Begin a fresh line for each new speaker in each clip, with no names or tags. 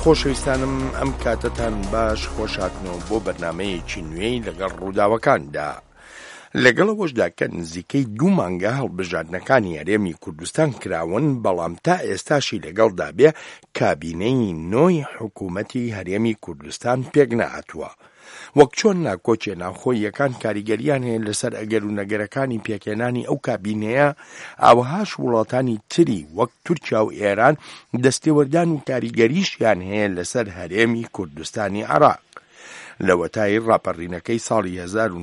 خۆشەویستانم ئەم کاتتان باش خۆشهاتنەوە بۆ بەرنامەیەکی نوێی لەگەڵ ڕووداوەکاندا. لەگەڵەوەشدا کە نزیکەی 2 مانگە هەڵبژاردنەکانی هەرێمی کوردستان کراون، بەڵام تا ئێستاشی لەگەڵدا بێ کابینەی نۆی حکوومەتی هەرێمی کوردستان پێک نەهاتووە. وەک چۆن ناکۆچێ ناوخۆییەکان کاریگەریان هەیە لەسەر ئەگەر و نەگەرەکانی پێکهێنانی ئەو کابینەیە، ئاوەهاش وڵاتانی تری وەک تورکیا و ئێران دەستێوەردان و کاریگەریشیان هەیە لەسەر هەرێمی کوردستانی عێراق. لە وەتای ڕاپەڕینەکەی ساڵی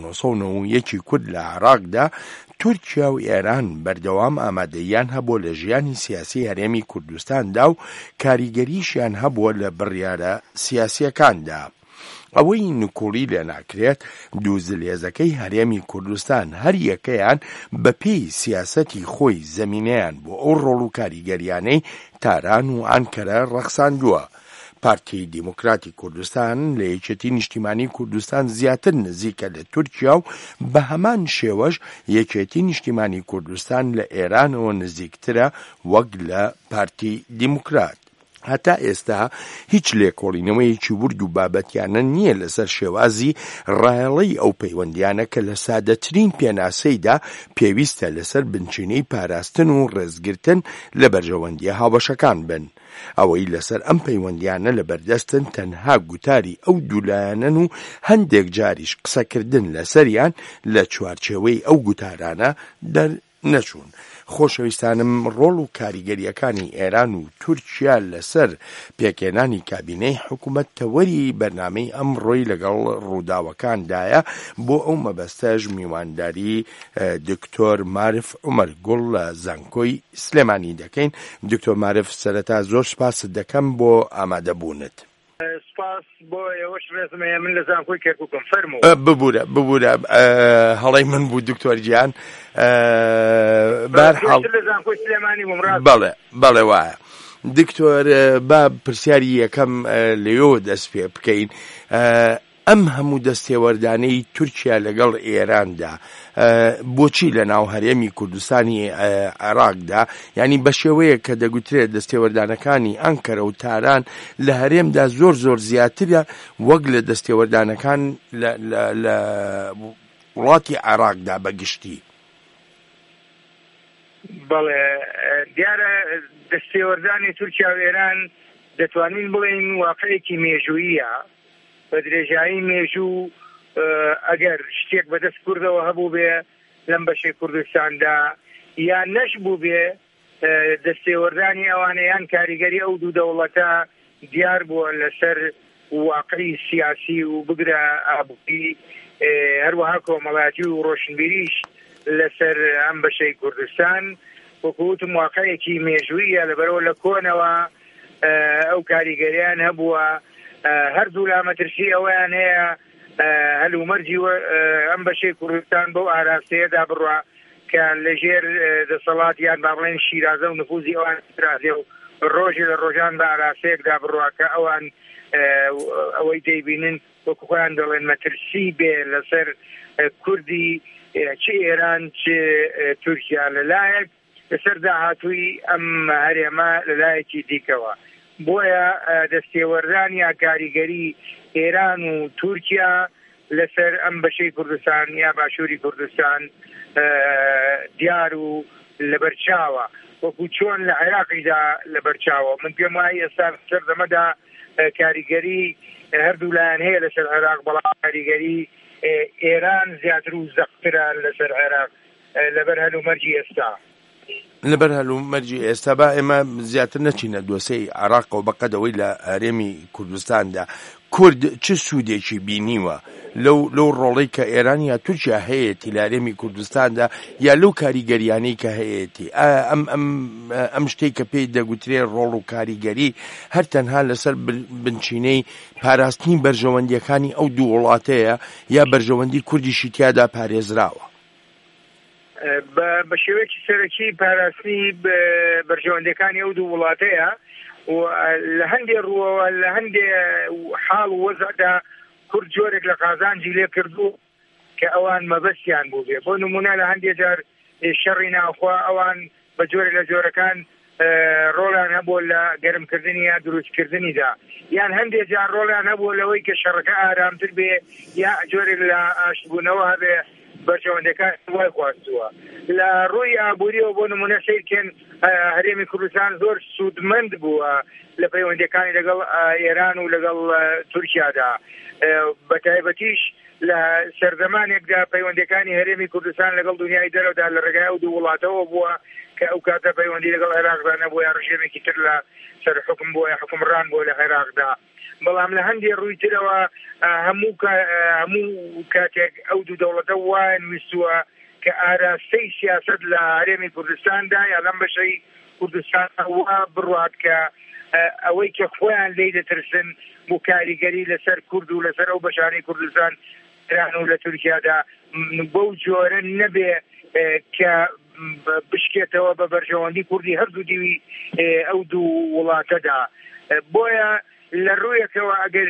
1991 کورد لە عێراقدا، تورکیا و ئێران بەردەوام ئامادەیان هەبووە لە ژیانی سیاسی هەرێمی کوردستاندا و کاریگەریشیان هەبووە لە بڕیارە سیاسیەکاندا. ئەوەی نکوڵی لێ ناکرێت دووزلێزەکەی هەرێمی کوردستان هەر یەکەیان بەپێی سیاسەتی خۆی زەمینەیان بۆ ئەو ڕۆڵ و کاریگەریانەی تاران و ئانکەرە ڕەخساندووە. پارتی دیموکراتی کوردستان لە یەکێتی نیشتیمانی کوردستان زیاتر نزیکە لە تورکیا و بە هەمان شێوەش یەکێتی نیشتیمانی کوردستان لە ئێرانەوە نزیکترە وەک لە پارتی دیموکرات. هەتا ئێستا هیچ لێکۆڵینەوەیەکی ورد و بابەتیانە نییە لەسەر شێوازی ڕایەڵەی ئەو پەیوەندیانە کە لە سادەترین پێناسەیدا پێویستە لەسەر بنچینەی پاراستن و ڕێزگرتن لە بەرژەوەندیە هاوبەشەکان بن. ئەوەی لەسەر ئەم پەیوەندیانە لە بەردەستن تەنها گوتاری ئەو دوولایەنن و هەندێک جاریش قسەکردن لەسەریان لە چوارچێوەی ئەو گوتارانە دەرنەچوون. خۆشەویستانم، ڕۆڵ و کاریگەریەکانی ئێران و تورکیا لەسەر پێکهێنانی کابینەی حکوومەتەوەری بەرنامەی ئەمڕۆی لەگەڵ ڕووداوەکاندایە. بۆ ئەو مەبەستەش میوانداری دکتۆر مارف عومەر گوڵ لە زانکۆی سلێمانی دەکەین. دکتۆر مارف، سەرەتا زۆر سپاست دەکەم بۆ ئامادەبوونت.
سپاس بۆ ئێوەش ڕێزمەیە، من لە زانکۆی کەرکووکم. فەرموو.
ببوورە هەڵەی من بوو دکتۆر گیان.
بەرحاڵ لە زانکۆی سلێمانی بووم.
بەڵێ وایە. دکتۆر، با پرسیاری یەکەم لێەوە دەست پێ بکەین. ئەم هەموو دەستێوەردانەی تورکیا لەگەڵ ئێراندا بۆچی لە ناو هەرێمی کوردستانی عێراقدا، ینی بە شێوەیە کە دەگوترێت دەستێوەردانەکانی ئەنکەرە و تاران لە هەرێمدا زۆر زیاترە وەک لە دەستێوەردانەکان لە وڵاتی عێراقدا بەگشتی؟
بەڵێ، دیارە دەستێوەردانی تورکیا و ئێران دەتوانین بڵێین واقعێکی مێژوویە. بە درێژایی مێژوو ئەگەر شتێک بەدەست کوردەوە هەبوو بێ لەم بەشەی کوردستاندا یان نەش بوو بێ، دەستێوەردانی ئەوانەیان کاریگەری ئەو دوو دەوڵەتە دیار بووە لەسەر واقعی سیاسی و بگرە ئابووری، هەروەها کۆمەڵایەتی و ڕۆشنبیریش لەسەر ئەم بەشەی کوردستان. وەکووتم واقعێکی مێژوویە، لەبەرەوە لە کۆنەوە ئەو کاریگەریان هەبووە. هەردوو لا مەترسی ئەویان هەیە هەلومەرجی ئەم بەشەی کوردستان بەو ئاراستەیەدا بڕوا کە لەژێر دەسەڵاتیان با بڵێن شیرازە و نفوزی ئەوان درازێ و ڕۆژی لە ڕۆژان بە ئاراستەیەکدا بڕوا کە ئەوان ئەوەی دەیبینن وەکو خۆیان دەڵێن مەترسی بێ لەسەر کوردی چ ئێران چ تورکیا لەلایەک لەسەر داهاتووی ئەم هەرێمە لەلایەکی دیکەوە. بۆیە دەستێوەردان یا کاریگەری ئێران و تورکیا لەسەر ئەم بەشەی کوردستان یا باشووری کوردستان دیار و لەبەرچاوە، وەکو چۆن لە عێراقیدا لەبەرچاوە. من پێم وایە ئێستا سەر دەمەدا کاریگەری هەردوو لایەن هەیە لەسەر عێراق، بەڵام کاریگەری ئێران زیاتر و زەقترە لەسەر عێراق لەبەر هەلومەرجی ئێستا.
لەبەر هەلومەرجی ئێستا با ئێمە زیاتر نەچینە دۆسەی عێراقەوە بەقەدەوەی لە هەرێمی کوردستاندا کورد چ سوودێکی بینیوە لەو ڕۆڵەی کە ئێران یا تورکیا هەیەی لە هەرێمی کوردستاندا، یا لەو کاریگەریانەی کە هەیەی ئەم شتەی کە پێی دەگوترێ ڕۆڵ و کاریگەری هەر تەنها لەسەر بنچینەی پاراستنی بەرژەوەندیەکانی ئەو دوو وڵاتەیە یا بەرژەوەندی کوردیشی تیادا پارێزراوە؟
بە شێوەیەکی سەرەکی پاراستنی بەرژەوەندەکانی ئەو دوو وڵاتەیە و لە هەندێک ڕووەوە لە هەندێک حاڵ و وەزعدا کورد جۆرێک لە قازانجی لێ کردو کە ئەوان مەبەستیان بوو بێ. بۆ نمونە لە هەندێک جار شەڕی ناوخوا ئەوان بە جۆرێک لە جۆرەکان ڕۆڵیان هەبووە لە گەرمکردنی یا دروستکردنیدا، یان هەندێک جار ڕۆڵیان هەبووە لەوەی کە شەڕەکە ئارامتر بێ یا جۆرێک لە ئاشتبوونەوە هەبێ بەرژەوەندەکان وای خواستووە. لە ڕووی ئابووریەوە بۆ نمونە سیرکن هەرێمی کوردستان زۆر سوودمەند بووە لە پەیوەندیەکانی لەگەڵ ئێران و لەگەڵ تورکیادا، بە تایبەتیش لە سەردەمانێکدا پەیوەندیەکانی هەرێمی کوردستان لەگەڵ دنیای دەرەوەدا لە ڕێگای ئەو دوو وڵاتەوە بووە کە ئەو کاتە پەیوەندی لەگەڵ عێراقدا نەبووە یا ڕژێمێکی تر لە سەر حکم بووە یا حکمڕان بووە لە عێراقدا. بەڵام لە هەندێک ڕوویترەوە هەموو کاتێک ئەو دوو دەوڵەتە وایان ویستووە کە ئاراستەی سیاست لە هەرێمی کوردستاندا یا لەم بەشەی کوردستان وا بڕوات کە ئەوەی کە خۆیان لێی دەترسن بۆ کاریگەری لەسەر کورد و لەسەر ئەو بەشانەی کوردستان ئێران و لە تورکیادا بەو جۆرە نەبێ کە بشکێتەوە بە بەرژەوەندی کوردی هەردوو دیوی ئەو دوو وڵاتەدا. بۆیە لە ڕوویەکەوە ئەگەر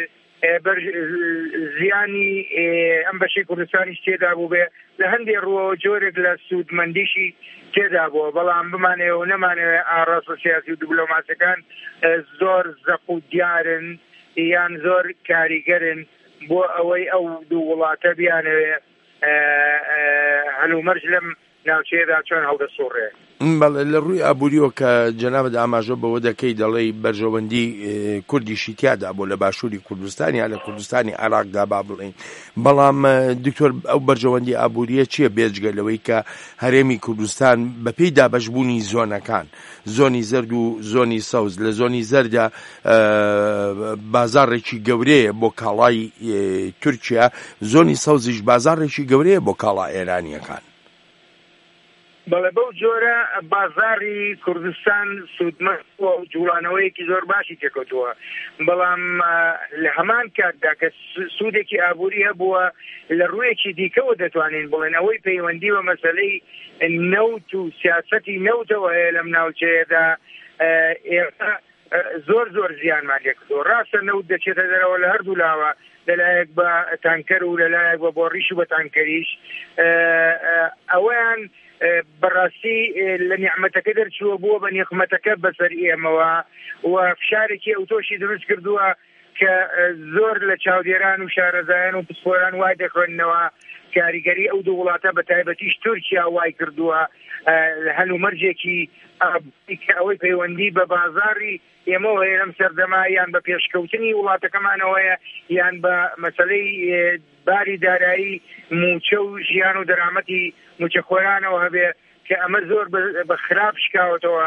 زیانی ئەم بەشەی کوردستانی تێدا بوو بێ لە هەندێک ڕووەوە جۆرێک لە سوودمەندیشی تێدا بووە، بەڵام بمانەوە و نەمانەوێت ئاڕاستە سیاسی و دیپلۆماسیەکان زۆر زەق و دیارن یان زۆر کاریگەرن بۆ ئەوەی ئەو دوو وڵاتە بیانەوێ هەلومەرج لەم ناوچەیەدا چۆن هەڵدەسوڕێ.
بەڵێ لە ڕووی ئابووریەوە کە جەنابەت ئاماژە بەوە دەکەی دەڵێی بەرژەوەندی کوردیشی تیادا بۆ لە باشووری کوردستان یا لە کوردستانی عێراقدا با بڵێین، بەڵام دکتۆر ئەو بەرژەوەندی ئابووریە چییە بێجگە لەوەی کە هەرێمی کوردستان بەپێی دابەشبوونی زۆنەکان، زۆنی زەرد و زۆنی سەوز، لە زۆنی زەردا بازاڕێکی گەورەیە بۆ کاڵای تورکیا، زۆنی سەوزیش بازاڕێکی گەورەیە بۆ کاڵا ئێرانیەکان.
بەڵێ بەو جۆرە بازاری کوردستان سوودمەند و جوڵانەوەیەکی زۆر باشی تێکەوتووە، بەڵام لە هەمان کاتدا کە سوودێکی ئابووری هەبووە لە ڕوویەکی دیکەوە دەتوانین بڵێن ئەوەی پەیوەندی بە مەسەلەی نەوت و سیاسەتی نەوتەوە هەیە لەم ناوچەیەدا ئێستا زۆر زیانمان لێکردووە. ڕاستە نەوت دەچێتە دەرەوە لە هەردوو لاوە، لەلایەک بە تانکەر و لەلایەک بە بۆڕیش و بە تانکەریش، ئەوەیان بەڕاستی لە نیعمەتەکە دەرچووە بووە بە نیقمەتەکە بەسەر ئێمەوە و فشارێکی ئەوتۆشی دروست کردووە کە زۆر لە چاودێران و شارەزایان و پسپۆران وای دەخوێننەوە کاریگەری ئەو دوو وڵاتە بە تایبەتیش تورکیا وای کردووە هەلومەرجێکی کە ئەوەی پەیوەندی بە بازاری ئێمەوە هەیە لەم سەردەما یان بە پێشکەوتنی وڵاتەکەمانەوەیە یان بە مەسەلەی باری دارایی موچە و ژیان و دەرامەتی موچەخۆرانەوە هەبێ کە ئەمە زۆر بە خراپ شکاوتەوە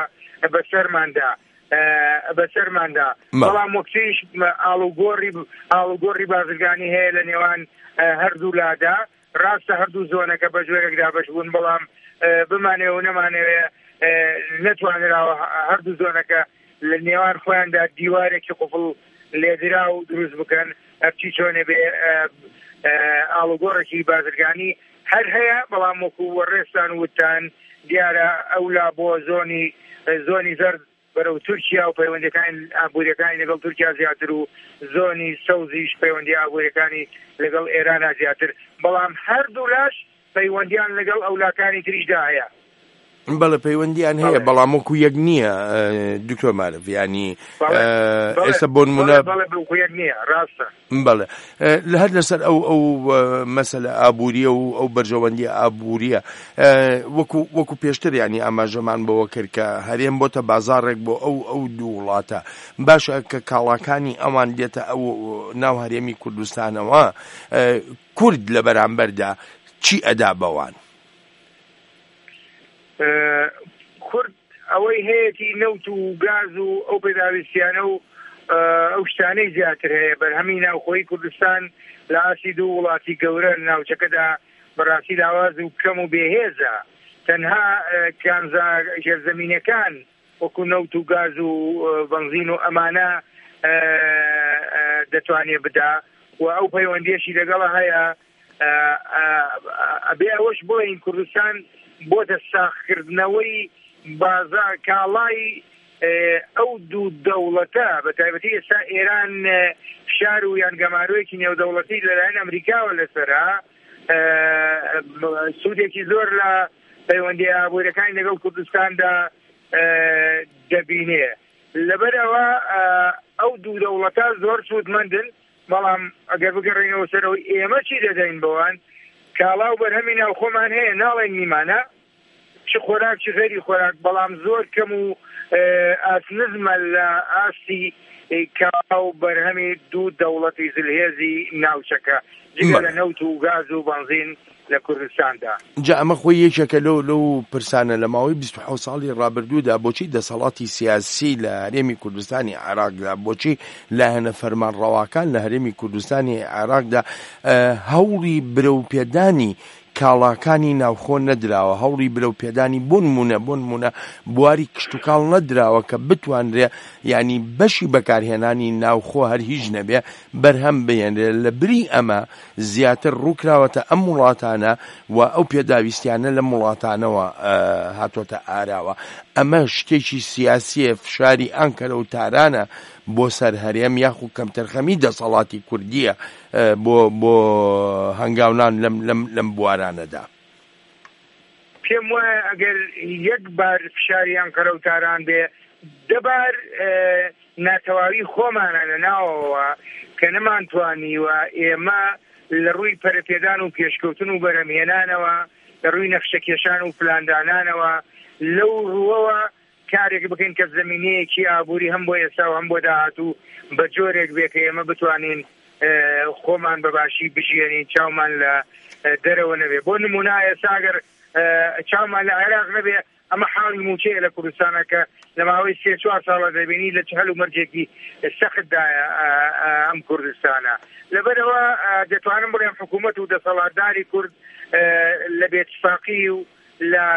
بەسەرماندا. بەڵام وەکتیش ئاڵوگۆڕی بازرگانی هەیە لە نێوان هەردوو لادا، ڕاستە هەردوو زۆنەکە بە جۆرێکدا بەش بوون، بەڵام بمانێ و نەمانەوێ نەتوانراوە هەردوو زۆنەکە لە نێوان خۆیاندا دیوارێکی قوفڵ لێدرا و دروست بکەن، ئەرچی چۆنێ بێ ئاڵوگۆڕێکی بازرگانی هەر هەیە، بەڵام وەکو وەڕێستان وتان دیارە ئەولا بۆ زۆنی زەرد بەرەو تورکیا و پەیوەندیەکانی ئابووریەکانی لەگەڵ تورکیا زیاتر و زۆنی سەوزیش پەیوەندی ئابووریەکانی لەگەڵ ئێرانە زیاتر، بەڵام هەردوو لاش پەیوەندیان لەگەڵ ئەولاکانی تریشدا هەیە.
بەڵێ پەیوەندیان هەیە، بەڵام وەکو یەک نییە دکتۆر مارف، ینی ئێستا بۆ نمونە
ڕاستە
بەڵێ لە هەر لەسەر ئەو مەسەلە ئابووریە و ئەو بەرژەوەندی ئابووریە وەکو پێشتر ینی ئاماژەمان بەوە کرد کە هەرێم بۆتە بازاڕێک بۆ ئەو دوو وڵاتە، باشە کە کاڵاکانی ئەوان دێتە ئەو ناو هەرێمی کوردستانەوە، کورد لە بەرامبەردا چی ئەدا بەوان؟
کورد ئەوەی هەیەی نەوت و گاز و ئەو پێداویستیانە و ئەو شتانەی زیاتر هەیە بەرهەمی ناوخۆی کوردستان لە ئاسی دوو وڵاتی گەورە ناوچەکەدا بەڕاستی لاواز و کەم و بێهێزە، تەنها کانزا ژێرزەمینەکان وەکو نەوت و گاز و بەنزین و ئەمانە دەتوانێت بدا و ئەو پەیوەندیەشی لەگەڵە هەیە. ئەبێ ئەوەش بڵێین کوردستان بۆتە ساختکردنەوەی بازار کاڵای ئەو دوو دەوڵەتە، بە تایبەتی ئێستا ئێران فشار و یانگەماروویەکی نێودەوڵەتی لەلایەن ئەمریکاوە لەسەرا، سوودێکی زۆر لە پەیوەندی ئابووریەکانی لەگەڵ کوردستاندا دەبینێ. لەبەرەوە ئەو دوو دەوڵەتە زۆر سوودمەندن، بەڵام ئەگەر بگەڕێنەوە سەرەوەی ئێمە چی دەدەین بەوان؟ کاڵاو بەرهەمی ناو خۆمان هەیە، ناڵێن نیمانە چ خۆراک چ غێری خۆراک، بەڵام زۆر کەم و ئاسنزمە لە ئاستی کاڵاو بەرهەمی دوو دەوڵەتی زلهێزی ناوچەکە جگە لە نەوت و گاز و بەنزین لە کوردستاندا.
جا ئەمە خۆی یەکێکە لەو پرسانە لە ماوەی 27 ساڵی ڕابردوودا بۆچی دەسەڵاتی سیاسی لە هەرێمی کوردستانی عێراقدا، بۆچی لە هەنە فەرمانڕەواکان لە هەرێمی کوردستانی عێراقدا هەوڵی برەوپێدانی کاڵاکانی ناوخۆ نەدراوە، هەوڵی برەوپێدانی بۆ نمونە بواری کشتتوکاڵ نەدراوە کە بتوانرێ یعنی بەشی بەکارهێنانی ناوخۆ هەر هیچ نەبێ بەرهەم بێنرێ. لە بری ئەمە زیاتر ڕووکراوەتە ئەم وڵاتانە و ئەو پێداویستیانە لە وڵاتانەوە هاتۆتە ئاراوە. ئەمە شتێکی سیاسیە، فشاری ئەنکەرە و تارانە بۆ سەر هەرێم یاخو کەمتەرخەمی دەسەڵاتی کوردیە بۆ هەنگاونان لەم بوارانەدا.
پێم وایە ئەگەر یەک بار فشاری ئەنکەرە و تاران بێ، دەبار ناتەواوی خۆمانە لە ناوەوە کە نەمانتوانی و ئێمە لە ڕووی پەرەپێدان و پێشکەوتن و بەرهەمهێنانەوە، لە ڕووی نەخشەکێشان و پلاندانانەوە لەو ڕووەوە کارێک بکەین کە زەمینەیەکی ئابووری هەم بۆ ئێستا و هەم بۆ داهاتوو بە جۆرێک بێ کە ئێمە بتوانین خۆمان بەباشی بژێنین، چاومان لە دەرەوە نەبێ. بۆ نمونە ئێستا ئەگەر چاومان لە عێراق نەبێ، ئەمە حاڵی موچەیە لە کوردستانە کە لە ماوەی 3-4 ساڵە دەبینی لە هەل و مەرجێکی سەختدایە ئەم کوردستانە. لەبەرەوە دەتوانم بڵێم حکوومەت و دەسەڵاتداری کورد لە بێتفاقی و لە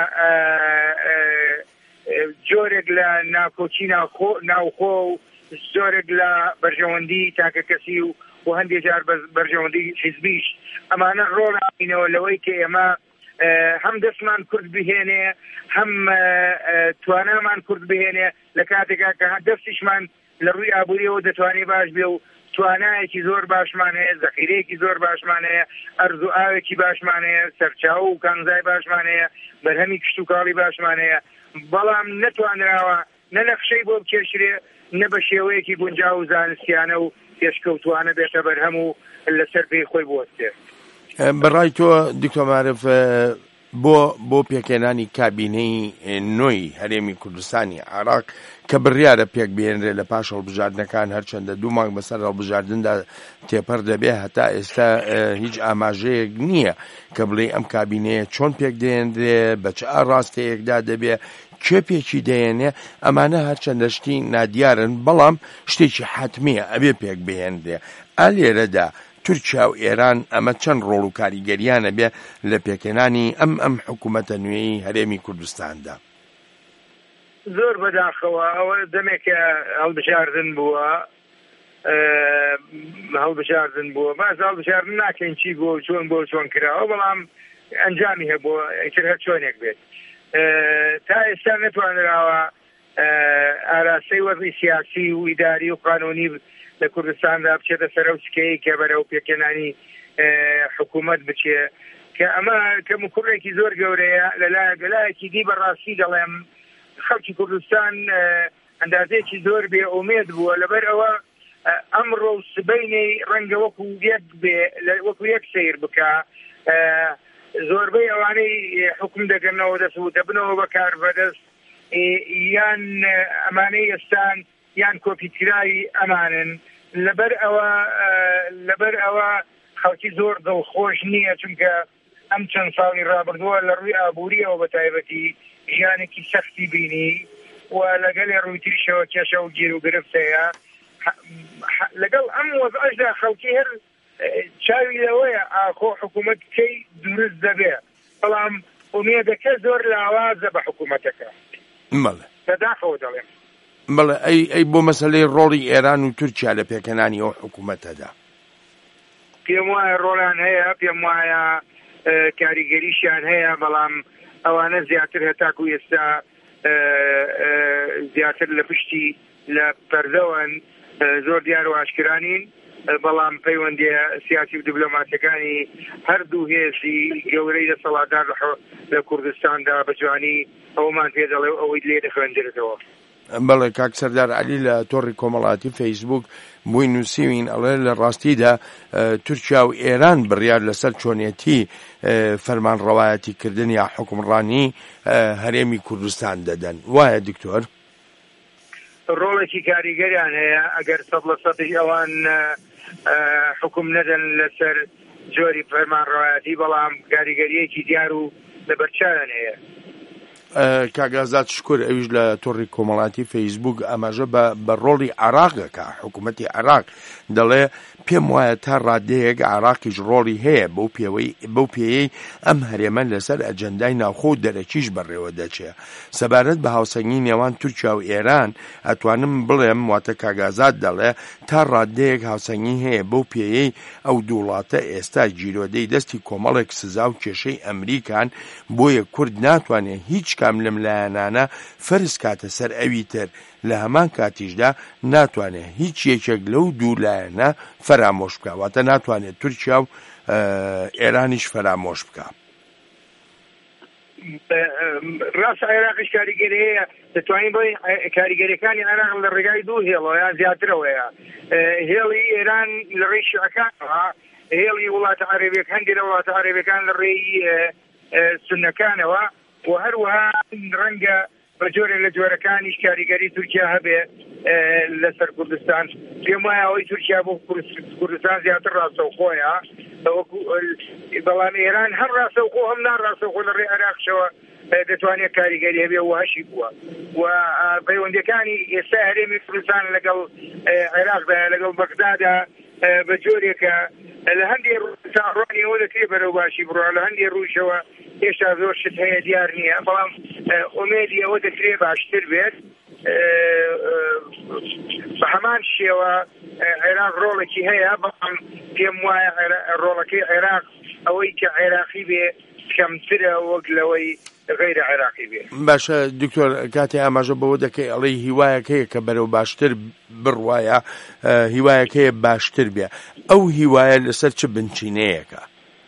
جۆرێک لە ناکۆچی ناوخۆ و زۆرێک لە بەرژەوەندی تاکە کەسی و هەندێک جار بەرژەوەندی حیزبیش ئەمانە ڕۆڵاینەوە لەوەی کە ئێمە هەم دەستمان کورد بهێنێ، هەم توانامان کورد بهێنێ لە کاتێکا کە دەستیشمان لە ڕووی ئابووریەوە دەتوانێت باش بێ و توانایەکی زۆر باشمان هەیە، زەخیرەیەکی زۆر باشمان هەیە، ئەرزوو ئاوێکی باشمان هەیە، سەرچاو و کانزای باشمان هەیە، بەرهەمی کشتتوکاڵی باشمان هەیە، بەڵام نەتوانراوە نە نەخشەی بۆ بکێشرێ، نە بە شێوەیەکی گونجاو و زانستیانە و پێشکەوتوانە بێتە بەرهەم و لەسەر پێی خۆی بوەستێ.
بەڕای تۆ دکتۆر معرف بۆ پێکێنانی کابینەی نوێی هەرێمی کوردستانی عێراق کە بڕیارە پێک بێنرێ لە پاش هەڵبژاردنەکان، هەرچەندە 2 مانگ بەسەر هەڵبژاردندا تێپەر دەبێ، هەتا ئێستا هیچ ئاماژەیەک نییە کە بڵێ ئەم کابینەیە چۆن پێک دێنرێ، بە چ ئاڕاستەیەکدا دەبێ، کێ پێکی دەێنێ. ئەمانە هەرچەندە شتی نادیارن، بەڵام شتێکی حتمیە ئەبێ پێک بهێنرێ. ئالێرەدا تورکیا و ئێران ئەمە چەند ڕۆڵ و کاریگەریانە بێ لە پێکێنانی ئەم حکوومەتە نوێی هەرێمی کوردستاندا؟
زۆر بەداخەوە ئەوە دەمێکە هەڵبژاردن بووە، باز هەڵبژاردن ناکەین چی بۆ چۆن کراوە، بەڵام ئەنجامی هەبووە ئیتر هەر چۆنێک بێت. تا ئێستا نەتوانراوە ئاراستەی وەزی سیاسی و ئیداری و قانونی لە کوردستاندا بچێتە سەرە و سکەی کە بەرەو پێکێنانی حکوومەت بچێ، کە ئەمە کەم و کوڕێکی زۆر گەورەیە. لەلایەکی دی بەڕاستی دەڵێم خەڵکی کوردستان ئەندازەیەکی زۆر بێ ئومێد بووە، لەبەر ئەوە ئەمڕۆ سبەینەی ڕەنگە وەکو یەک سیر بکە. زۆربەی ئەوانەی حکم دەگەنەوە دەبنەوە بەکار بەدەست یان ئەمانەی ئێستان یان کۆپیتراوی ئەمانن. لەبەر ئەوە خەڵکی زۆر دڵخۆش نییە، چونکە ئەم چەند ساڵی ڕابردووە لە ڕووی ئابووریەوە بە تایبەتی ژیانێکی سەختی بینی و لەگەڵ ڕوویتریشەوە کێشە و گیر و گرفتەیە. لەگەڵ ئەم وەزعەشدا خەڵکی هەر چاوی لەوەیە ئاخۆ حکوومەت کەی دروست دەبێ، بەڵام ئومێدەکە زۆر لاوازە بە حکوومەتەکە. بەداخەوە دەڵێم
بەڵێ ئەی بۆ مەسەلەی ڕۆڵی ئێران و تورکیا لە پێکەنانی ئەو حکوومەتەدا
پێم وایە ڕۆڵیان هەیە، پێم وایە کاریگەریشیان هەیە، بەڵام ئەوانە زیاتر هەتاکو ئێستا زیاتر لە پشتی لە پەردەوەن زۆر دیار و ئاشکرانین، بەڵام پەیوەندیە سیاسی و دیبلۆماتیەکانی هەردوو هێزی گەورەی دەسەڵاتدار لە کوردستاندا بە جوانی ئەومان پێ دەڵێ ئەوەی لێ دەخوێنرێتەوە.
بەڵێ کاک سەردار عەلی لە تۆڕی کۆمەڵایەتی فەیسبوک بووی نووسیوین ئەڵێ لە ڕاستیدا تورکیا و ئێران بڕیار لەسەر چۆنیەتی فەرمانڕەوایەتیکردن یا حوکمڕانی هەرێمی کوردستان دەدەن. وایە دکتۆر؟
ڕۆڵێکی کاریگەریان هەیە ئەگەر 100% ئەوان حکوم نەدەن لەسەر جۆری فەرمانڕەوایەتی، بەڵام کاریگەریەکی دیار و لەبەرچاویان هەیە.
کاگازات شکر ئەویش لە تۆڕی کۆمەڵایەتی فەیسبوک ئەماژە بە ڕۆڵی عێراقەکە حکوومەتی عێراق دەڵێ پێم وایە تا ڕادەیەک عێراقیش ڕۆڵی هەیە بەو پێیەی ئەم هەرێمە لەسەر ئەجەندای ناوخۆ و دەرەکیش بەڕێوە دەچێت. سەبارەت بە هاوسەنگی نێوان تورکیا و ئێران ئەتوانم بڵێم واتە کاگازات دەڵێ تا ڕادەیەک هاوسەنگی هەیە بەو پێیەی ئەو دوو وڵاتە ئێستا گیرۆدەی دەستی کۆمەڵێک سزا و کێشەی ئەمریکان بۆیە کورد ناتوانێت هیچ کام لەم لایەنانە فەرز کاتە سەر ئەوی تر لە هەمان کاتیشدا ناتوانێت هیچ یەکێک لەو دوو لایەنە فەرامۆش بکە، واتە ناتوانێت تورکیا و ئێرانیش فەرامۆش بکە.
ڕاست عێراقیش کاریگەری هەیە، دەتوانین بڵێن کاریگەریەکانی عێراق لە ڕێگای دوو هێڵەوە یان زیاترەوەیە. هێڵی ئێران لە ڕێی شیعەکانەوە، هێڵی وڵاتە عەرەبیەکان هەندێک لە وڵاتە عەرەبیەکان لە ڕێی سوننەکانەوە، و هەروەها ڕەنگە بە جۆرێک لە جۆرەکانیش کاریگەری تورکیا هەبێ لەسەر کوردستان. پێم وایە ئەوەی تورکیا بۆ کوردستان زیاتر ڕاستەوخۆیە، بەڵام ئێران هەم ڕاستەوخۆ هەم ناڕاستەوخۆ لە ڕێی عێراقشەوە دەتوانێت کاریگەری هەبێ و هەشی بووە. و پەیوەندیەکانی ئێستا هەرێمی کوردستان لەگەڵ عێراقدا لەگەڵ بەغدادا بە جۆرێکە لە هەندێک ڕوانی ئەوە دەکرێت بەرەو باشی بڕوا، لە هەندێک ڕووشەوە هێشتا زۆر شت هەیە دیار نییە، بەڵام ئومێدی ئەوە دەکرێت باشتر بێت. بە هەمان شێوە عێراق ڕۆڵێکی هەیە، بەڵام پێم وایە ڕۆڵەکەی عێراق ئەوەی کە عێراقی بێ کەمترە وەک لەوەی غیرە عێراقی بێ.
باشە دکتۆر، کاتی ئاماژە بەوە دەکەی ئەڵێ هیوایەکەیە کە بەرەو باشتر بڕوایە، هیوایەکەیە باشتر بێ. ئەو هیوایە لەسەر چ بنچینەیەکە؟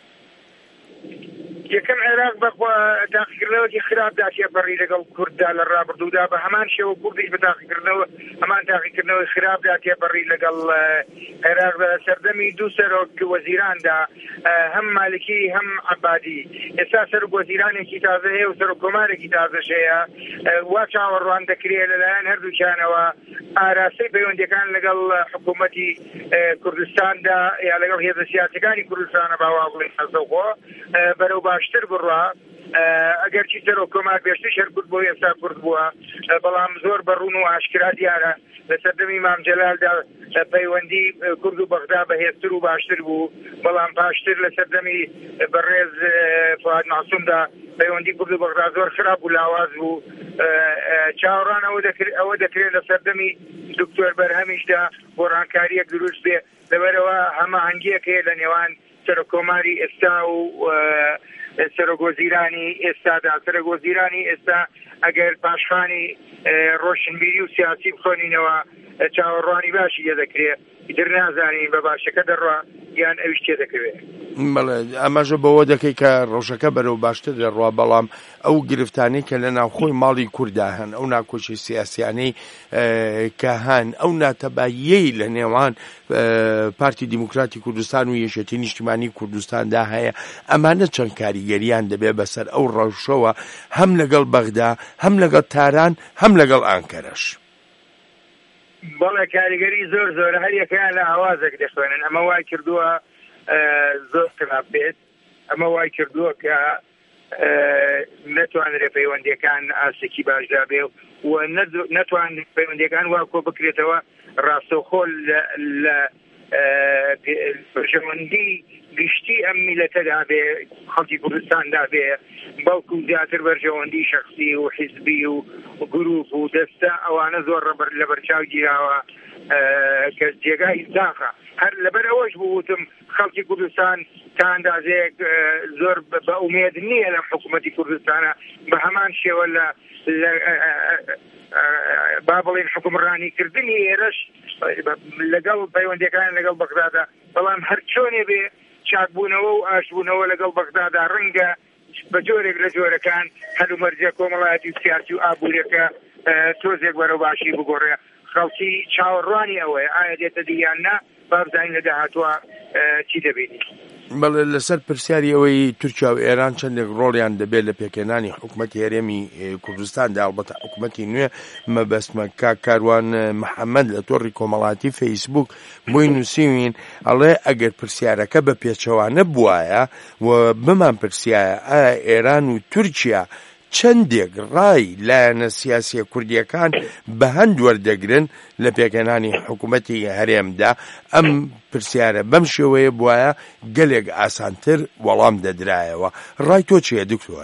یەکەم عێراق بەخوا تاقیکردنەوەی خراپدا تێپەڕی لەگەڵ کورددا لە ڕابردوودا، بە هەمان شێوە کوردیش بە تاقیکردنەوە هەمان تاقیکردنەوەی خراپدا تێپەڕی لەگەڵ عێراقدا سەردەمی دوو سەرۆک وەزیراندا، هەم مالکی هەم عەبادی. ئێستا سەرۆک وەزیرانێکی تازە هەیە و سەرۆک کۆمارێکی تازەش هەیە، وا چاوەڕوان دەکرێت لەلایەن هەردووکیانەوە ئاراستەی پەیوەندیەکان لەگەڵ حکوومەتی کوردستاندا یا لەگەڵ هێزە سیاسەکانی کوردستانە باوا بڵێن هەزەوخۆ بەرەو باشتر بڕوا. ئەگەر چی سەرۆک کۆمار بێشتر شەر کورد بۆ ئێستا کورد بووە، بەڵام زۆر بەڕوون و ئاشکرا دیارە لە سەردەمی مام جەلالدا پەیوەندی کورد و بەغدا بەهێزتر و باشتر بوو، بەڵام پاشتر لە سەردەمی بەڕێز فواد معسوومدا پەیوەندی کورد و بەغدا زۆر خراپ و لاواز بوو. چاوەڕان ئەوە دەکرێت لە سەردەمی دکتۆر بەرهەمیشدا بۆ ڕانکاریەک دروست بێ، لەبەرەوە هەماهەنگیەک هەیە لە نێوان سەرۆک کۆماری ئێستا و سەرۆک وەزیرانی ئێستادا. سەرۆک وەزیرانی ئێستا ئەگەر پاشخانی ڕۆشنبیری و سیاسی بخۆنینەوە چاوەڕوانی باشی لێ دەکرێت، ئیتر نازانین بە باشەکە دەڕوا یان ئەویش تێ دەکەوێت.
بەڵێ ئەمەژە بەوە دەکەی کە ڕۆژەکە بەرەو باشتر دەڕوا، بەڵام ئەو گرفتانەی کە لە ناوخۆی ماڵی کووردا هەن، ئەو ناکۆچی سیاسیانەی کە هەن، ئەو ناتەباییەی لە نێوان پارتی دیموکراتی کوردستان و یەکێتی نیشتیمانی کوردستاندا هەیە، ئەمانە چەند کاریگەریان دەبێت بەسەر ئەو ڕەوشەوە، هەم لەگەڵ بەغدا، هەم لەگەڵ تاران، هەم لەگەڵ ئانکەرەش؟
بەڵێ کاریگەری زۆر زۆر هەر یەکیان لە ئاوازێک دەخوێنن. ئەمە وای کردووە زۆر خراپ بێت، ئەمە وای کردووە کە نەتوانرێت پەیوەندیەکان ئاسێکی باشدا بێ و نەتوانێت پەیوەندیەکان وا کۆ بکرێتەوە ڕاستەوخۆ لە پەیوەندی گشتی ئەم میلەتەدا بێ، خەڵکی کوردستاندا بێ، بەڵکو زیاتر بەرژەوەندی شەخصی و حیزبی و گروپ و دەستە ئەوانە زۆر لە بەرچاو گیراوە کە جێگای داخە. هەر لەبەر ئەوەش بووتم خەڵکی کوردستان تا ئەندازەیەک زۆر بە ئومێد نییە لە حکوومەتی کوردستانە، بە هەمان شێوە با بڵێن حکومڕانیکردنی ئێرەش لەگەڵ پەیوەندیەکان لەگەڵ بەغدادا، بەڵام هەر چۆنێ بێ چاکبوونەوە و ئاشبوونەوە لەگەڵ بەغدادا ڕەنگە بە جۆرێک لە جۆرەکان هەلومەرجە کۆمەڵایەتی و سیاسی و ئابوووریەکە تۆزێک وەرە باشی بگۆڕێ خەڵکی چاوەڕوانی ئەوەیە ئایا دێتە دییان نا بابزانین لە داهاتوە چی دەبێت.
بەڵێ لەسەر پرسیاری ئەوەی تورکیا و ئێران چەندێک ڕۆڵیان دەبێت لە پێکێنانی حکوومەتی هەرێمی کوردستاندا ئەڵبەتە حکوومەتی نوێ مەبەستمە کاروان محەممەد لە تۆڕی کۆمەڵاتی فەیسبوک بۆی نووسیوین ئەڵێ ئەگەر پرسیارەکە بە پێچەوانە بوایە و بمان پرسیایە ئایا ئێران و تورکیا چەندێک ڕای لایەنە سیاسی کوردیەکان بە هەند وەردەگرن لە پێکەنانی حکوومەتی هەرێمدا ئەم پرسیارە بەم شێوەیە بوایە گەلێک ئاسانتر وەڵام دەدرایەوە. ڕای تۆ چییە دکتۆر؟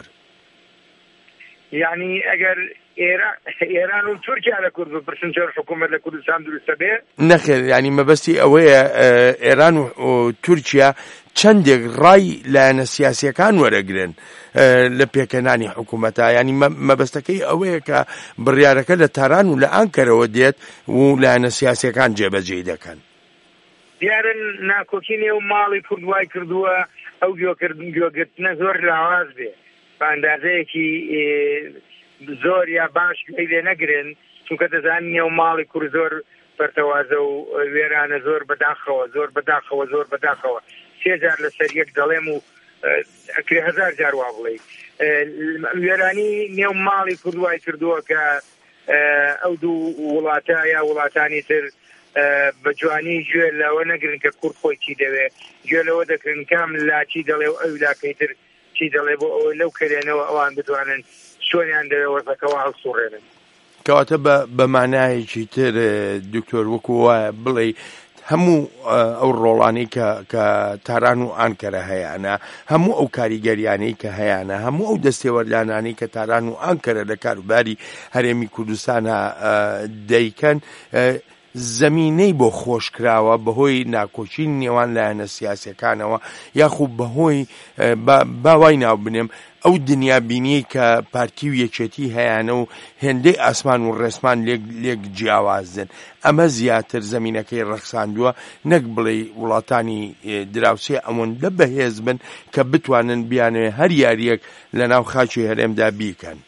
یعنی ئەگەر ئێران و تورکیا لە کورد بپرسن چۆن حکوومەت لە کوردستان دروستە بێ؟
نەخێر، ینی مەبەستی ئەوەیە ئێران و تورکیا چەندێک ڕای لایەنە سیاسیەکان وەرەگرن لە پێکەنانی حکوومەتە، ینی مەبەستەکەی ئەوەیە کە بڕیارەکە لە تاران و لە ئانکەرەوە دێت و لایەنە سیاسیەکان جێبەجێ دەکەن.
دیارە ناکۆکی نێو ماڵی کوردوای کردووە ئەو گوێگرتنە زۆر لاواز بێ بە ئەندازەیەکی زۆر یا باش لێ نەگرن، چونکە دەزانین نێو ماڵی کورد زۆر بەرتەوازە و وێرانە زۆر بەداخەوە 3000 لەسەر یەک دەڵێم و 1000 جار وا بڵێ وێرانی نێو ماڵی کوردوای کردووە کە ئەو دوو وڵاتە یا وڵاتانی تر بە جوانی گوێ لەوە نەگرن کە کورد خۆی چی دەوێ، گوێ لەوە دەکردن کام لا چی دەڵێ و ئەو لاکەی تر چی دەڵێ بۆ ئەوە لەو کەرێنەوە ئەوان بتوانن چۆنیان دەوێ وەزەکەەوە هەڵسوڕێنن.
کەواتە بە مانایەکی تر دکتۆر وەکو وایە بڵێ هەموو ئەو ڕۆڵانەی کە تاران و ئانکەرە هەیەە، هەموو ئەو کاریگەریانەی کە هەیەە، هەموو ئەو دەستێوەرلانانەی کە تاران و ئانکەرە لە کاروباری هەرێمی کوردستانە دەیکەن زەمینەی بۆ خۆشکراوە بەهۆی ناکۆچی نێوان لایەنە سیاسیەکانەوە یاخوب بەهۆی باوای ناو بنێم ئەو دنیابینی کە پارتی و یەکێتی هەیەە و هێندەی ئاسمان و ڕێسمان لێک جیاوازن. ئەمە زیاتر زەمینەکەی ڕەخساندووە نەک بڵێ وڵاتانی دراوسێ ئەوەندە بەهێز بن کە بتوانن بیانوێ هەر یاریەک لە ناو خاچی هەرێمدا بیکەن.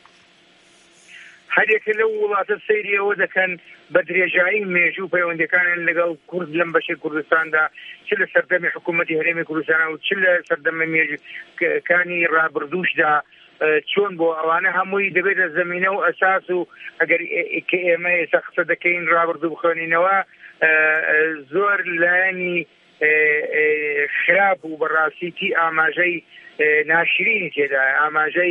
هەرێکە لەو وڵاتە سەیری ئەوە دەکەن بە درێژایی مێژوو پەیوەندەکانیان لەگەڵ کورد لەم بەشەی کوردستاندا چ لە سەردەمی حکوومەتی هەرێمی کوردستان و چ لە سەردەمە مێژووکانی ڕابردووشدا چۆن بۆ ئەوانە هەمووی دەبێتە زەمینە و ئەساس و ئەگەر کە ئێمە ئێستا قسە دەکەین ڕابردوو بخوێنینەوە زۆر لایەنی خراپ و بەڕاستیتی ئاماژەی ناشرینی تێدایە، ئاماژەی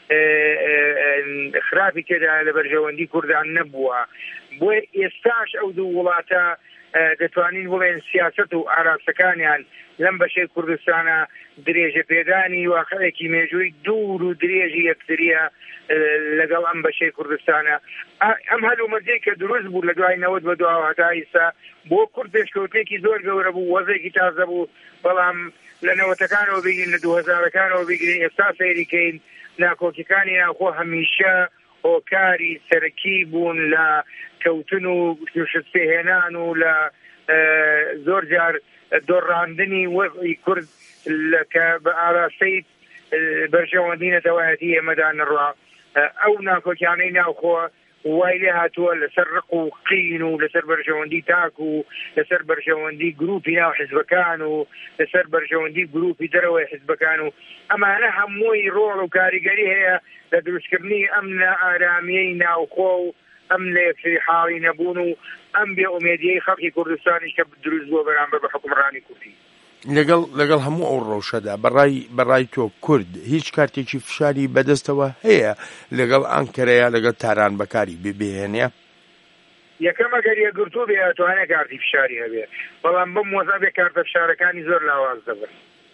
خراپی تێدایە لە بەرژەوەندی کوردان نەبووە. بۆی ئێستاش ئەو دوو وڵاتە دەتوانین بڵێن سیاست و ئاراستەکانیان لەم بەشەی کوردستانە درێژە پێدانی واقعەیەکی مێژووی دوور و درێژی یەکتریە لەگەڵ ئەم بەشەی کوردستانە. ئەم هەلومەرجەی کە دروست بوو لە دوای نەوەت بە دواوە هەتا ئێستا بۆ کورد پێشکەوتێکی زۆر گەورە بوو، وەزێکی تازە بوو، بەڵام لە نەوەتەکانەوە بگرین لە 2000ەکانەوە بگرین ئێستا سەیریکەین ناکۆکیەکانی ناوخۆ هەمیشە هۆکاری سەرەکی بوون لە کەوتن و شت پێهێنان و لە زۆر جار دۆڕاندنی وەزعی کورد کە بە ئاراستەی بەرژەوەندی نەتەوایەتی ئێمەدا نەڕوا. ئەو ناکۆکیانەی ناوخۆ وای لێ هاتووە لەسەر ڕق و قین و لەسەر بەرژەوەندی تاک و لەسەر بەرژەوەندی گروپی ناو حیزبەکان و لەسەر بەرژەوەندی گروپی دەرەوەی حیزبەکان و ئەمانە هەمووی ڕۆڵ و کاریگەری هەیە لە دروستکردنی ئەم ئارامیەی ناوخۆ و ئەم لە یەکسەری حاڵی نەبوون و ئەم بێ ئومێدیەی خەڵکی کوردستانیش کە دروست بووە بەرامبەر بە حکومڕانی کوردی.
لەگەڵ هەموو ئەو ڕەوشەدا بەڕای تۆ کورد هیچ کارتێکی فشاری بەدەستەوە هەیە لەگەڵ ئانکەرەیە لەگەڵ تاران بەکاری ببێنێ؟
یەکەم ئەگەر یەکگرتوو بێ ئەتوانێت کارتی فشاری هەبێ، بەڵام بەم وەزە بێ کارتە فشارەکانی زۆر لاواز دەبن.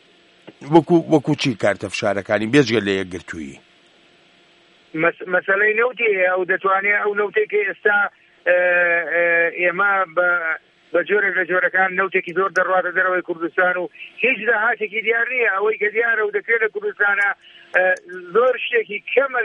وەکو چی کارتە فشارەکانی بێجگە لە یەکگرتووی؟
مەسەلەی نەوتی ئەو دەتوانێت ئەو نەوتێکی ئێستا ئێمە بە جۆرێک لە جۆرەکان نەوتێکی زۆر دەڕواتە دەرەوەی کوردستان و هیچ داهاتێکی دیار نییە. ئەوەی کە دیارە و دەکرێت لە کوردستانە زۆر شتێکی کەمە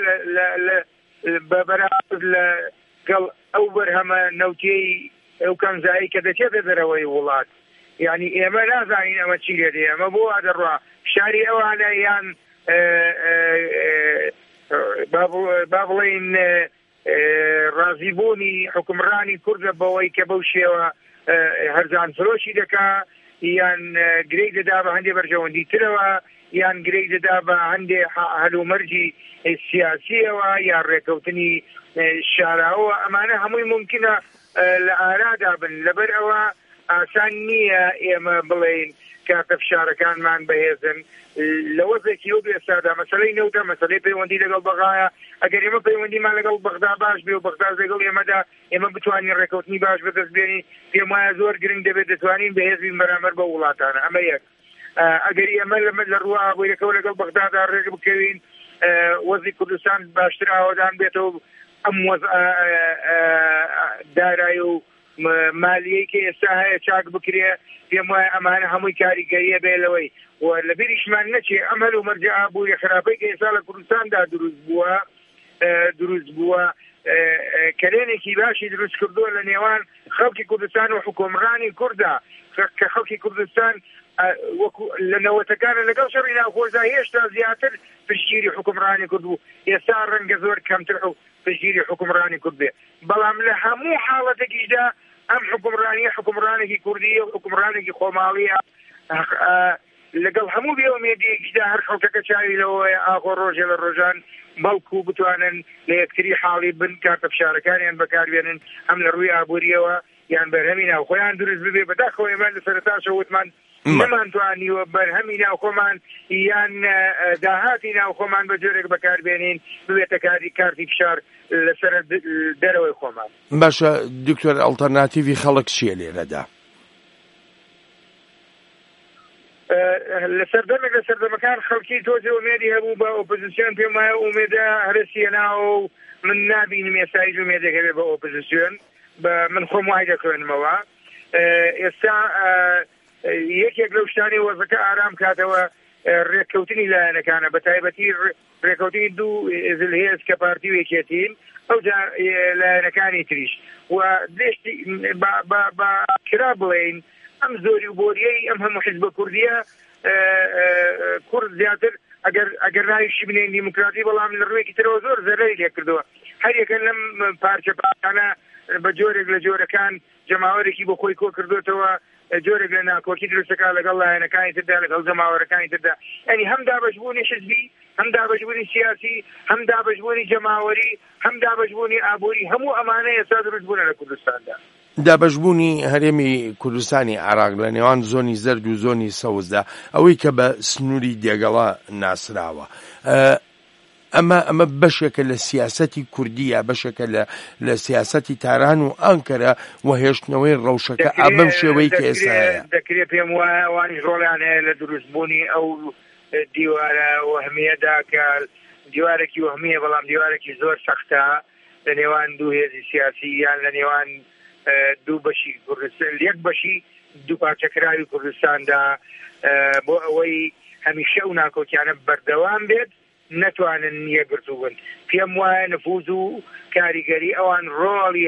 بەبەرامبەر لەگەڵ ئەو بەرهەمە نەوتیەی ئەو کەمزایی کە دەچێتە دەرەوەی وڵات. یعنی ئێمە نازانین ئەمە چی لێ دێ، ئەمە بۆ دەڕوا شاری ئەوانە یان با بڵێن ڕازیبوونی حکمڕانی کوردە بەوەی کە بەو شێوە هەرزان فرۆشی دەکا یان گرەی دەدا بە هەندێک بەرژەوەندی ترەوە یان گرەی دەدا بە هەندێک هەلومەرجی سیاسیەوە یان ڕێکەوتنی شاراوە ئەمانە هەمووی ممکنە لە ئارادا بن لەبەر ئەوە ئاسان نییە ئێمە بڵێین کاتە فشارەکانمان بەهێزن لە وەزێکی و بێسادا مەسەلەی نەوتە مەسەلەی پەیوەندی لەگەڵ بەغایە ئەگەر ئێمە پەیوەندیمان لەگەڵ بەغدا باش بێ و بەغدا لەگەڵ ئێمەدا ئێمە بتوانین ڕێکەوتنی باش بەدەست بێنین پێم وایە زۆر گرنگ دەبێت دەتوانین بەهێز بین بەرامبەر بە وڵاتانە ئەمە یەک ئەگەر ئێمە لە ڕوە ئابوووریەکەەوە لەگەڵ بەغدادا ڕێک بکەوین وەزی کوردستان باشتر ئاوادان بێتەوە ئەم دارایی و مالیەی کە ئێستا هەیە چاک بکرێ پێم وایە ئەمانە هەمووی کاریگەریە بێ لەوەی و لە بیریشمان نەچێ ئەم هەلومەرجە ئابووری خراپەی کە ئێستا لە کوردستاندا دروست بووە کەلێنێکی باشی دروست کردووە لە نێوان خەڵکی کوردستان و حکومڕانی کووردا کە خەڵکی کوردستان لە نەوەتەکانە لەگەڵ شەڕی ناوخۆشدا هێشتا زیاتر پشتگیری حکومڕانی کورد بوو ئێستا ڕەنگە زۆر کەمتر و پشتگیری حکومڕانی کورد بێ بەڵام لە هەموو حاڵەتێکیشدا ئەم حکومڕانێکی کوردی و حکومڕانێکی خۆماڵیە لەگەڵ هەموو بێ ئومێدیەکیشدا هەر خەڵکەکە چاوی لەوەیە ئاخۆ ڕۆژێ لە ڕۆژان بەڵکو بتوانن لە یەکتری حاڵی بن کاتە فشارەکانیان بەکاربێنن ئەم لە ڕووی ئابووریەوە یان بەرهەمی ناوخۆیان دروست ببێ بەداخەوە ئێمە لە سەرەتاشە وتمان نەمانتوانیوە بەرهەمی ناوخۆمان یان داهاتی ناوخۆمان بە جۆرێک بەکاربێنین ببێتە کارتی فشار لەسەر دەرەوەی خۆمان.
باشە دکتۆر ئەڵتەرناتیڤی خەڵک چییە لێرەدا؟
لە سەردەمەکان خەڵکی تۆزێ ئومێدی هەبوو بە ئۆپۆزیسیۆن پێم وایە ئومێدە هەرسیەنا و من نابینم ئێستایش ئومێدێک هەبێ بە ئۆپۆزیسیۆن من خۆم وای دەکەوێنمەوە ئێستا یەکێک لەو شتانی وەزەکە ئارام کاتەوە ڕێککەوتنی لایەنەکانە بە تایبەتی ڕێککەوتنی دوو زلهێز کە پارتی و یەکێتین ئەو لایەنەکانی تریش و دێشتی بە کرا بڵێین ئەم زۆری و بۆریەی ئەم هەموو حیزبە کوردیە کورد زیاتر ئەگەر ناویشی بنێن دیموکراتی بەڵام لە ڕوویەکی ترەوە زۆر زەرەری لێ کردووە هەر یەکەن لەم پارچە پاکانە بە جۆرێک لە جۆرەکان جەماوەرێکی بۆ خۆی کۆ کردوێتەوە جۆرێک لە ناکۆکی دروستەکە لەگەڵ لایەنەکانی تردا لەگەڵ جەماوەرەکانی تردا یعنی هەم دابەشبوونی حیزبی هەم دابەشبوونی سیاسی هەم دابەشبوونی جەماوەری هەم دابەشبوونی ئابووری هەموو ئەمانە ئێستا دروست بوونە لە کوردستاندا.
دابەشبوونی هەرێمی کوردستانی عێراق لە نێوان زۆنی زەرد و زۆنی سەوزدا ئەوەی کە بە سنووری دێگەڵا ناسراوە ئەمە بەشێکە لە سیاسەتی کوردیە بەشێکە لە سیاسەتی تاران و ئەنکەرە وهێشتنەوەی ڕەوشەکە ئابەم شێوەی کە ئێستاە
دەکرێت پێم وایە ئەوانی ڕۆڵیان هەیە لە دروستبوونی ئەو دیوارە وەهمیەدا کە دیوارێکی وەهمیە بەڵام دیوارێکی زۆر سەختە لە نێوان دوو هێزی سیاسی یان لە نێوان دوو بەشی کوردستان یەک بەشی دوو پارچەکراوی کوردستاندا بۆ ئەوەی هەمیشە و ناکۆکیانە بەردەوام بێت نەتوانن یەکگرتوو بن پێم وایە نفوذ و کاریگەری ئەوان ڕۆڵی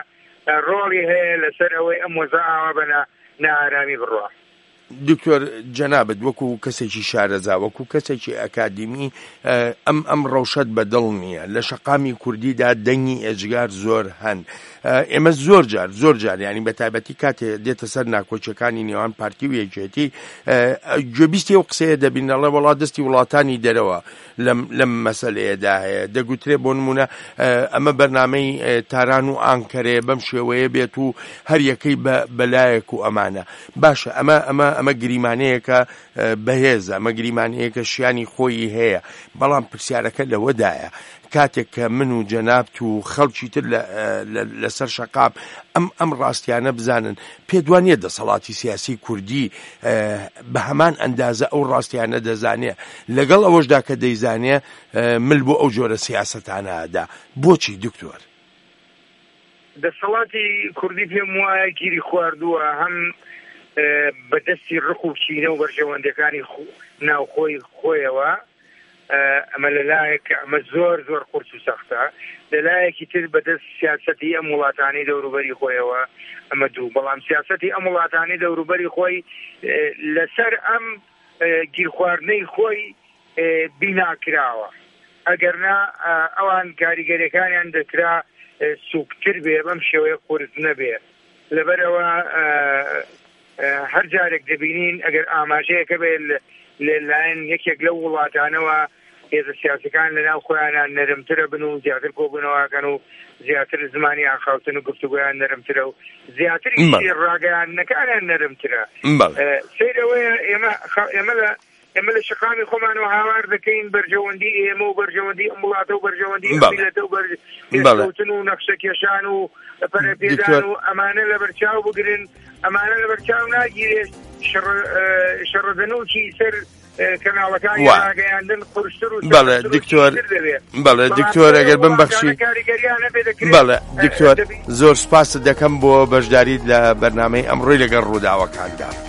هەیە لەسەر ئەوەی ئەم وەزە بە نائارامی بڕوە.
دکتۆر جەنابەت وەکو کەسێکی شارەزا وەکو کەسێکی ئەکادمی ئەم ڕەوشەت بەدڵ نییە لە شەقامی کوردیدا دەنگی ئێجگار زۆر هەن ئێمە زۆر جار ینی بە تایبەتی کاتێ دێتە سەر ناکۆچەکانی نێوان پارتی و یەکێتی گوێبیستی ئەو قسەیە دەبینەڵێ وڵات دەستی وڵاتانی دەرەوە لەم مەسەلەیەدا هەیە دەگوترێ بۆ نمونە ئەمە بەرنامەی تاران و ئانکەرێ بەم شێوەیە بێت و هەر یەکەی بەلایەک و ئەمانە باشە ئەمە گریمانەیەکە بەهێزە ئەمە گریمانەیەکە شیانی خۆی هەیە بەڵام پرسیارەکە لەوەدایە کاتێک کە من و جەنابت و خەڵکی تر لەسەر شەقام ئەم ڕاستیانە بزانن پێدوانیە دەسەڵاتی سیاسی کوردی بە هەمان ئەندازە ئەو ڕاستیانە دەزانێ لەگەڵ ئەوەشدا کە دەیزانێ مل بۆ ئەو جۆرە سیاسەتانەدا بۆچی دکتۆر؟
دەسەڵاتی کوردی پێم وایە گیری خواردووە هەم بەدەستی ڕق و چینە و بەرژەوەندەکانی ناوخۆی خۆیەوە ئەمە لەلایەک ئەمە زۆر قورس و سەختە لەلایەکی تر بەدەست سیاسەتی ئەم وڵاتانی دەوروبەری خۆیەوە ئەمە دوو بەڵام سیاسەتی ئەم وڵاتانی دەوروبەری خۆی لەسەر ئەم گیرخواردنەی خۆی بیناکراوە ئەگەرنا ئەوان کاریگەریەکانیان دەکرا سوکتر بێ بەم شێوەیە قورس نەبێ لەبەرەوە هەر جارێک دەبینین ئەگەر ئاماژەیەکە بێ لەلایەن یەکێک لەو وڵاتانەوە هێزە سیاسەکان لەناو خۆیانان نەرمترە بن و زیاتر کۆبوونەوەکەن و زیاتر زمانی ئاخاوتن و گفتوگویان نەرمترە و زیاتری ڕاگەیاندنەکانیان نەرمترە سیرەوەیە ئێمە لە شقامی خۆمانەوە هاوار دەکەین بەرژەوەندی ئێمە و بەرژەوەندی ئەم وڵاتە و بەرژەوەندی میلەتە و بەرژەوتن و نەخشە کێشان و پەرەپێدان و ئەمانە لە بەرچاو بگرن ئەمانە لە بەرچاو ناگیرێت شەڕەدەنوکی سەر کەناڵەکانی ڕاگەیاندن قورستر و
بەڵێ دکتۆر ئەگەر بمبەخشی بەڵێ دکتۆر زۆر سپاس دەکەم بۆ بەشداریت لە بەرنامەی ئەمڕۆی لەگەڵ ڕووداوەکاندا.